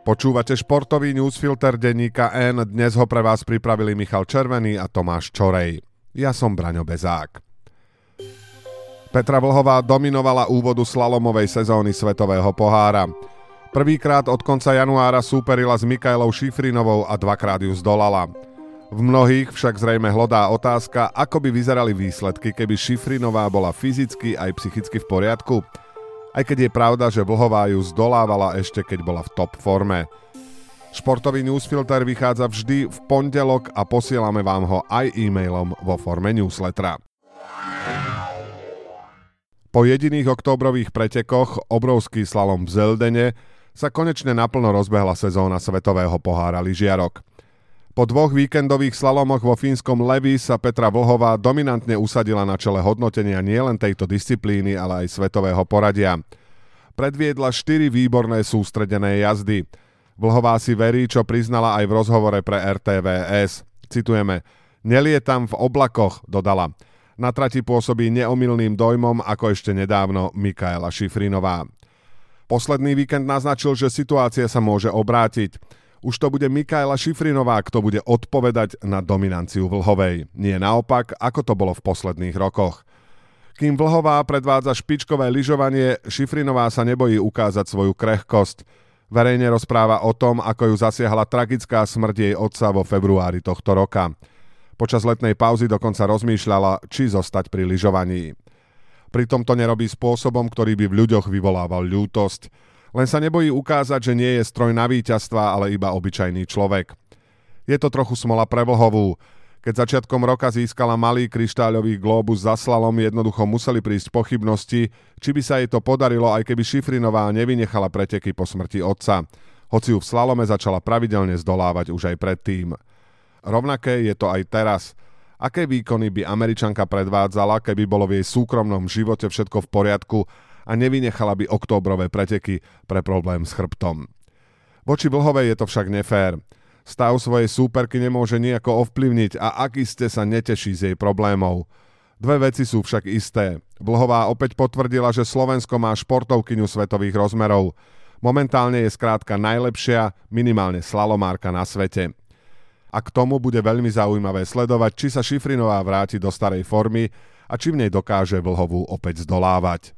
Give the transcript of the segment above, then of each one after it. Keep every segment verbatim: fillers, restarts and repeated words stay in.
Počúvate športový newsfilter denníka N, dnes ho pre vás pripravili Michal Červený a Tomáš Čorej. Ja som Braňo Bezák. Petra Vlhová dominovala úvodu slalomovej sezóny Svetového pohára. Prvýkrát od konca januára súperila s Mikaelou Šifrinovou a dvakrát ju zdolala. V mnohých však zrejme hlodá otázka, ako by vyzerali výsledky, keby Šifrinová bola fyzicky aj psychicky v poriadku. Aj keď je pravda, že Vlhová ju zdolávala ešte keď bola v top forme. Športový newsfilter vychádza vždy v pondelok a posielame vám ho aj e-mailom vo forme newslettera. Po jediných októbrových pretekoch, obrovský slalom v Zeldene, sa konečne naplno rozbehla sezóna Svetového pohára lyžiarok. Po dvoch víkendových slalomoch vo fínskom Levi sa Petra Vlhová dominantne usadila na čele hodnotenia nielen tejto disciplíny, ale aj svetového poradia. Predviedla štyri výborné sústredené jazdy. Vlhová si verí, čo priznala aj v rozhovore pre er té vé es. Citujeme: "Nelietam v oblakoch", dodala. Na trati pôsobí neomylným dojmom ako ešte nedávno Mikaela Šifrinová. Posledný víkend naznačil, že situácia sa môže obrátiť. Už to bude Mikaela Šifrinová, kto bude odpovedať na dominanciu Vlhovej. Nie naopak, ako to bolo v posledných rokoch. Kým Vlhová predvádza špičkové lyžovanie, Šifrinová sa nebojí ukázať svoju krehkosť. Verejne rozpráva o tom, ako ju zasiahla tragická smrť jej otca vo februári tohto roka. Počas letnej pauzy dokonca rozmýšľala, či zostať pri lyžovaní. Pritom to nerobí spôsobom, ktorý by v ľuďoch vyvolával ľútosť. Len sa nebojí ukázať, že nie je stroj na víťazstva, ale iba obyčajný človek. Je to trochu smola pre Vlhovú. Keď začiatkom roka získala malý kryštáľový glóbus za slalom, jednoducho museli prísť pochybnosti, či by sa jej to podarilo, aj keby Šifrinová nevynechala preteky po smrti otca. Hoci ju v slalome začala pravidelne zdolávať už aj predtým. Rovnaké je to aj teraz. Aké výkony by Američanka predvádzala, keby bolo v jej súkromnom živote všetko v poriadku a nevynechala by októbrové preteky pre problém s chrbtom? Voči Vlhovej je to však nefér. Stav svojej súperky nemôže nejako ovplyvniť a ak iste sa neteší z jej problémov. Dve veci sú však isté. Vlhová opäť potvrdila, že Slovensko má športovkyňu svetových rozmerov. Momentálne je skrátka najlepšia, minimálne slalomárka na svete. A k tomu bude veľmi zaujímavé sledovať, či sa Šifrinová vráti do starej formy a či v nej dokáže Vlhovú opäť zdolávať.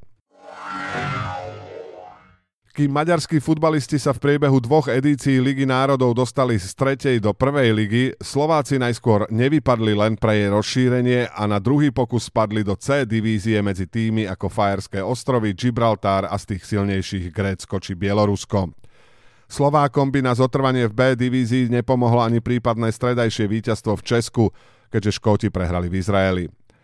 Kým maďarskí futbalisti sa v priebehu dvoch edícií Ligy národov dostali z tretej do prvej ligy, Slováci najskôr nevypadli len pre jej rozšírenie a na druhý pokus spadli do C divízie medzi tými ako Fajerské ostrovy, Gibraltar a z tých silnejších Grécko či Bielorusko. Slovákom by na zotrvanie v B divízii nepomohlo ani prípadné stredajšie víťazstvo v Česku, keďže Škóti prehrali v Izraeli.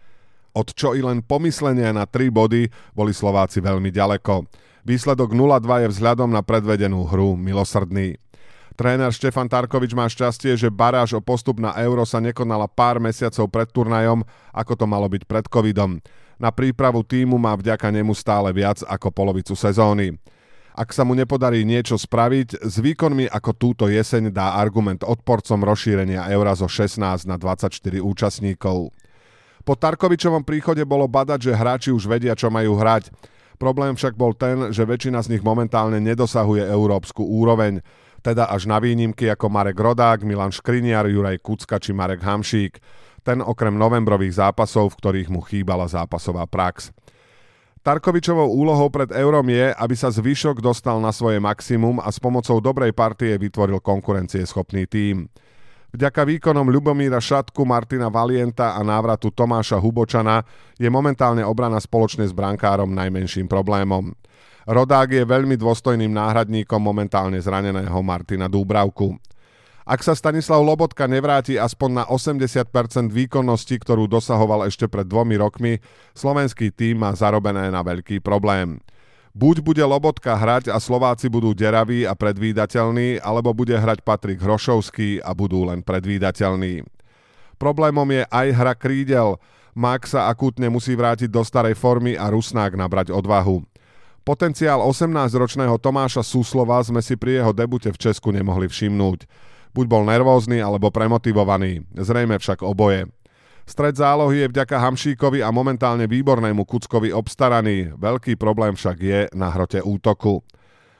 Od čo i len pomyslenia na tri body boli Slováci veľmi ďaleko. Výsledok nula dva je vzhľadom na predvedenú hru milosrdný. Tréner Štefan Tarkovič má šťastie, že baráž o postup na Euro sa nekonala pár mesiacov pred turnajom, ako to malo byť pred covidom. Na prípravu tímu má vďaka nemu stále viac ako polovicu sezóny. Ak sa mu nepodarí niečo spraviť, s výkonmi ako túto jeseň dá argument odporcom rozšírenia Eura zo šestnásť na dvadsaťštyri účastníkov. Po Tarkovičovom príchode bolo badať, že hráči už vedia, čo majú hrať. Problém však bol ten, že väčšina z nich momentálne nedosahuje európsku úroveň, teda až na výnimky ako Marek Rodák, Milan Škriniar, Juraj Kucka či Marek Hamšík. Ten okrem novembrových zápasov, v ktorých mu chýbala zápasová prax. Tarkovičovou úlohou pred Eurom je, aby sa zvyšok dostal na svoje maximum a s pomocou dobrej partie vytvoril konkurencieschopný tím. Vďaka výkonom Ľubomíra Šatku, Martina Valienta a návratu Tomáša Hubočana je momentálne obrana spoločne s brankárom najmenším problémom. Rodák je veľmi dôstojným náhradníkom momentálne zraneného Martina Dúbravku. Ak sa Stanislav Lobotka nevráti aspoň na osemdesiat percent výkonnosti, ktorú dosahoval ešte pred dvomi rokmi, slovenský tím má zarobené na veľký problém. Buď bude Lobotka hrať a Slováci budú deraví a predvídateľní, alebo bude hrať Patrik Hrošovský a budú len predvídateľní. Problémom je aj hra krídel. Mák sa akútne musí vrátiť do starej formy a Rusnák nabrať odvahu. Potenciál osemnásťročného Tomáša Suslova sme si pri jeho debute v Česku nemohli všimnúť. Buď bol nervózny alebo premotivovaný, zrejme však oboje. Stred zálohy je vďaka Hamšíkovi a momentálne výbornému Kuckovi obstaraný, veľký problém však je na hrote útoku.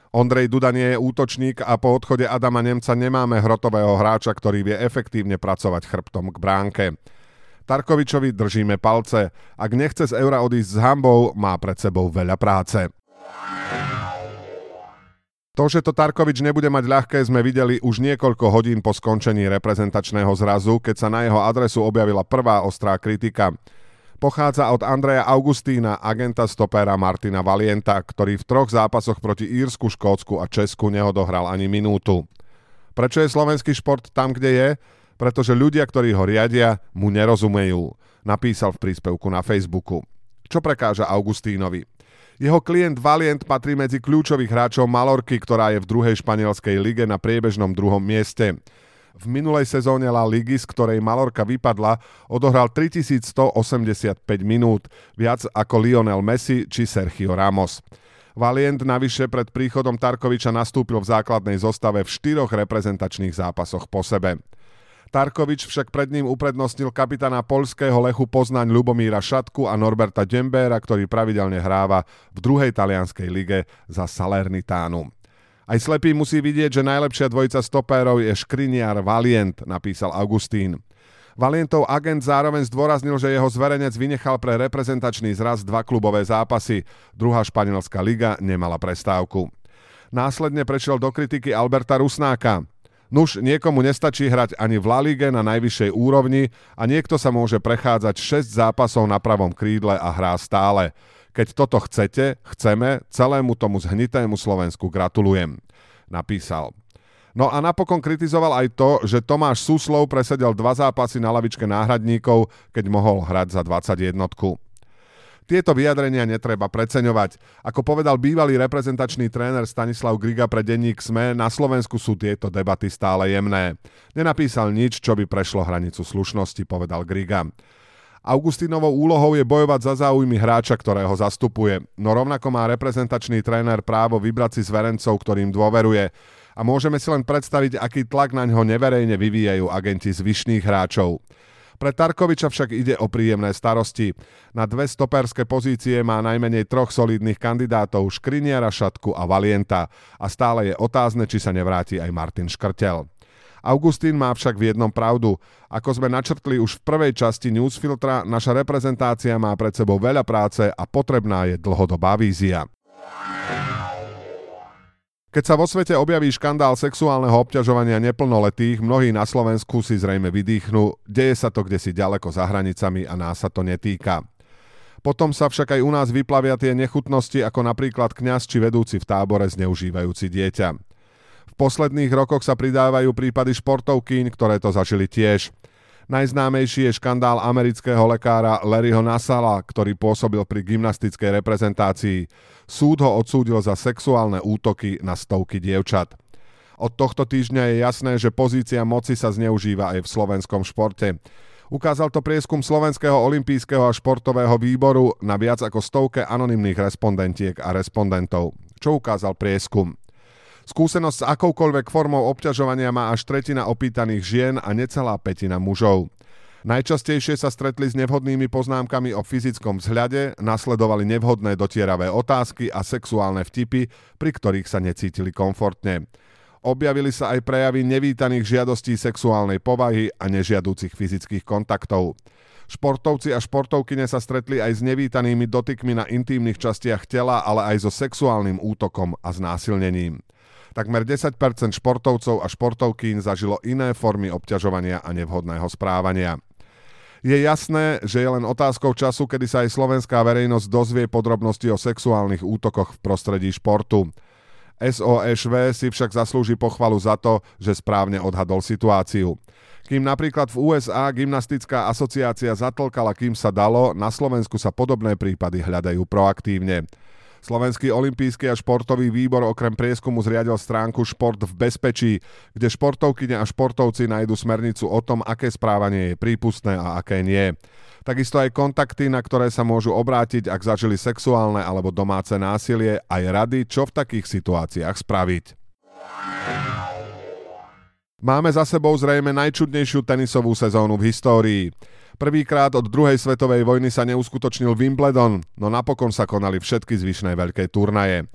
Ondrej Duda nie je útočník a po odchode Adama Nemca nemáme hrotového hráča, ktorý vie efektívne pracovať chrbtom k bránke. Tarkovičovi držíme palce. Ak nechce z Eura odísť s hanbou, má pred sebou veľa práce. To, že to Tarkovič nebude mať ľahké, sme videli už niekoľko hodín po skončení reprezentačného zrazu, keď sa na jeho adresu objavila prvá ostrá kritika. Pochádza od Andreja Augustína, agenta stopéra Martina Valienta, ktorý v troch zápasoch proti Írsku, Škótsku a Česku neodohral ani minútu. Prečo je slovenský šport tam, kde je? Pretože ľudia, ktorí ho riadia, mu nerozumejú, napísal v príspevku na Facebooku. Čo prekáža Augustínovi? Jeho klient Valient patrí medzi kľúčových hráčov Malorky, ktorá je v druhej španielskej lige na priebežnom druhom mieste. V minulej sezóne La Ligy, z ktorej Malorka vypadla, odohral tritisícstoosemdesiatpäť minút, viac ako Lionel Messi či Sergio Ramos. Valient navyše pred príchodom Tarkoviča nastúpil v základnej zostave v štyroch reprezentačných zápasoch po sebe. Tarkovič však pred ním uprednostnil kapitána poľského Lechu Poznaň Ľubomíra Šatku a Norberta Dembéra, ktorý pravidelne hráva v druhej talianskej lige za Salernitanu. Aj slepý musí vidieť, že najlepšia dvojica stopérov je Škriniar Valient, napísal Augustín. Valientov agent zároveň zdôraznil, že jeho zverenec vynechal pre reprezentačný zraz dva klubové zápasy. Druhá španielská liga nemala prestávku. Následne prešiel do kritiky Alberta Rusnáka. Nuž, niekomu nestačí hrať ani v La Lige na najvyššej úrovni a niekto sa môže prechádzať šesť zápasov na pravom krídle a hrá stále. Keď toto chcete, chceme, celému tomu zhnitému Slovensku gratulujem, napísal. No a napokon kritizoval aj to, že Tomáš Suslov presedel dva zápasy na lavičke náhradníkov, keď mohol hrať za dvadsaťjednotku. Tieto vyjadrenia netreba preceňovať. Ako povedal bývalý reprezentačný tréner Stanislav Griga pre denník es em e, na Slovensku sú tieto debaty stále jemné. Nenapísal nič, čo by prešlo hranicu slušnosti, povedal Griga. Augustínovou úlohou je bojovať za záujmy hráča, ktorého zastupuje, no rovnako má reprezentačný tréner právo vybrať si zverencov, ktorým dôveruje. A môžeme si len predstaviť, aký tlak na ňo neverejne vyvíjajú agenti zvyšných hráčov. Pre Tarkoviča však ide o príjemné starosti. Na dve stoperské pozície má najmenej troch solidných kandidátov, Škriniara, Šatku a Valienta. A stále je otázne, či sa nevráti aj Martin Škrtel. Augustín má však v jednom pravdu. Ako sme načrtli už v prvej časti Newsfiltra, naša reprezentácia má pred sebou veľa práce a potrebná je dlhodobá vízia. Keď sa vo svete objaví škandál sexuálneho obťažovania neplnoletých, mnohí na Slovensku si zrejme vydýchnú, deje sa to kdesi ďaleko za hranicami a nás sa to netýka. Potom sa však aj u nás vyplavia tie nechutnosti, ako napríklad kňaz či vedúci v tábore zneužívajúci dieťa. V posledných rokoch sa pridávajú prípady športovkýň, ktoré to zažili tiež. Najznámejší je škandál amerického lekára Larryho Nassala, ktorý pôsobil pri gymnastickej reprezentácii. Súd ho odsúdil za sexuálne útoky na stovky dievčat. Od tohto týždňa je jasné, že pozícia moci sa zneužíva aj v slovenskom športe. Ukázal to prieskum Slovenského olympijského a športového výboru na viac ako stovke anonymných respondentiek a respondentov. Čo ukázal prieskum? Skúsenosť s akoukoľvek formou obťažovania má až tretina opýtaných žien a necelá pätina mužov. Najčastejšie sa stretli s nevhodnými poznámkami o fyzickom vzhľade, nasledovali nevhodné dotieravé otázky a sexuálne vtipy, pri ktorých sa necítili komfortne. Objavili sa aj prejavy nevítaných žiadostí sexuálnej povahy a nežiadúcich fyzických kontaktov. Športovci a športovkyne sa stretli aj s nevítanými dotykmi na intímnych častiach tela, ale aj so sexuálnym útokom a znásilnením. Takmer desať percent športovcov a športovkýň zažilo iné formy obťažovania a nevhodného správania. Je jasné, že je len otázkou času, kedy sa aj slovenská verejnosť dozvie podrobnosti o sexuálnych útokoch v prostredí športu. es ó eš vé si však zaslúži pochvalu za to, že správne odhadol situáciu. Kým napríklad v ú es á gymnastická asociácia zatlkala, kým sa dalo, na Slovensku sa podobné prípady hľadajú proaktívne. Slovenský olympijský a športový výbor okrem prieskumu zriadil stránku Šport v bezpečí, kde športovkyne a športovci nájdu smernicu o tom, aké správanie je prípustné a aké nie. Takisto aj kontakty, na ktoré sa môžu obrátiť, ak zažili sexuálne alebo domáce násilie, aj rady, čo v takých situáciách spraviť. Máme za sebou zrejme najčudnejšiu tenisovú sezónu v histórii. Prvýkrát od druhej svetovej vojny sa neuskutočnil Wimbledon, no napokon sa konali všetky zvyšné veľké turnaje.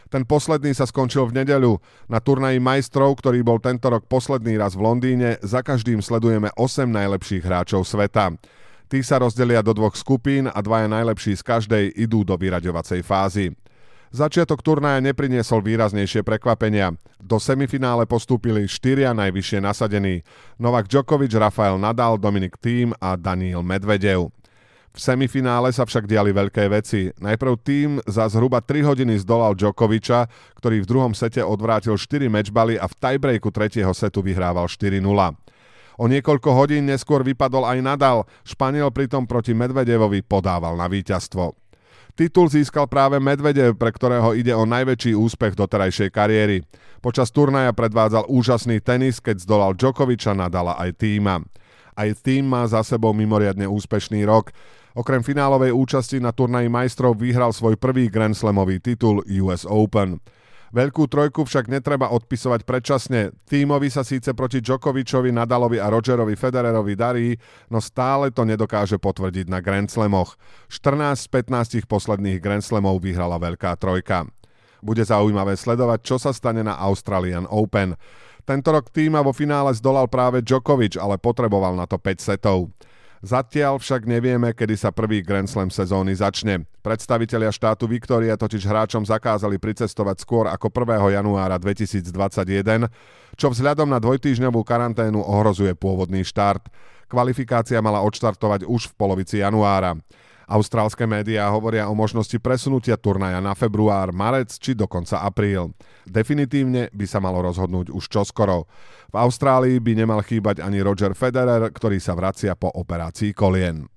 Ten posledný sa skončil v nedeľu. Na turnaji majstrov, ktorý bol tento rok posledný raz v Londýne, za každým sledujeme osem najlepších hráčov sveta. Tí sa rozdelia do dvoch skupín a dvaja najlepší z každej idú do vyraďovacej fázy. Začiatok turnaja nepriniesol výraznejšie prekvapenia. Do semifinále postúpili štyria najvyššie nasadení. Novak Djokovic, Rafael Nadal, Dominic Thiem a Daniil Medvedev. V semifinále sa však diali veľké veci. Najprv Thiem za zhruba tri hodiny zdolal Djokoviča, ktorý v druhom sete odvrátil štyri mečbaly a v tiebreaku tretieho setu vyhrával štyri nula. O niekoľko hodín neskôr vypadol aj Nadal. Španiel pritom proti Medvedevovi podával na víťazstvo. Titul získal práve Medvedev, pre ktorého ide o najväčší úspech doterajšej kariéry. Počas turnaja predvádzal úžasný tenis, keď zdolal Djokoviča, Nadala aj Thiema. Aj Thiem má za sebou mimoriadne úspešný rok. Okrem finálovej účasti na turnaji majstrov vyhral svoj prvý Grand Slamový titul ú es Open. Veľkú trojku však netreba odpisovať predčasne. Thiemovi sa síce proti Djokovičovi, Nadalovi a Rogerovi Federerovi darí, no stále to nedokáže potvrdiť na Grand Slamoch. štrnásť z pätnástich posledných Grand Slamov vyhrala Veľká trojka. Bude zaujímavé sledovať, čo sa stane na Australian Open. Tento rok Thiema vo finále zdolal práve Djokovič, ale potreboval na to päť setov. Zatiaľ však nevieme, kedy sa prvý Grand Slam sezóny začne. Predstavitelia štátu Viktória totiž hráčom zakázali pricestovať skôr ako prvého januára dvetisícdvadsaťjeden, čo vzhľadom na dvojtýždňovú karanténu ohrozuje pôvodný štart. Kvalifikácia mala odštartovať už v polovici januára. Austrálske médiá hovoria o možnosti presunutia turnaja na február, marec či dokonca apríl. Definitívne by sa malo rozhodnúť už čoskoro. V Austrálii by nemal chýbať ani Roger Federer, ktorý sa vracia po operácii kolien.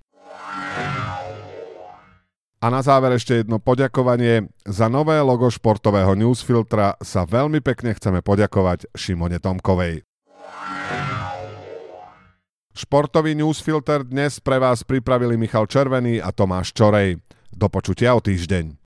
A na záver ešte jedno poďakovanie. Za nové logo športového newsfiltra sa veľmi pekne chceme poďakovať Šimone Tomkovej. Športový newsfilter dnes pre vás pripravili Michal Červený a Tomáš Čorej. Do počutia o týždeň.